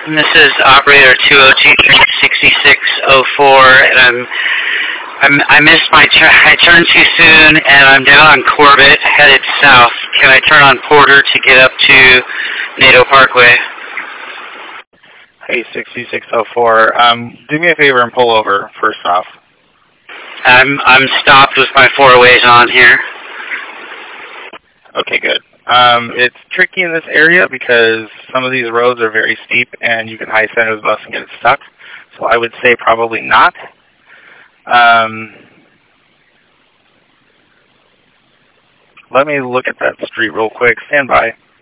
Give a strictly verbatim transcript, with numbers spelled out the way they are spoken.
This is operator two oh two three six six oh four, and I'm, I'm I missed my turn. I turned too soon, and I'm down on Corbett, headed south. Can I turn on Porter to get up to NATO Parkway? Hey, six six oh four. Um, do me a favor and pull over first off. I'm I'm stopped with my four ways on here. Okay, good. Um, it's tricky in this area because some of these roads are very steep and you can high center the bus and get stuck. So I would say probably not. Um, let me look at that street real quick. Stand by.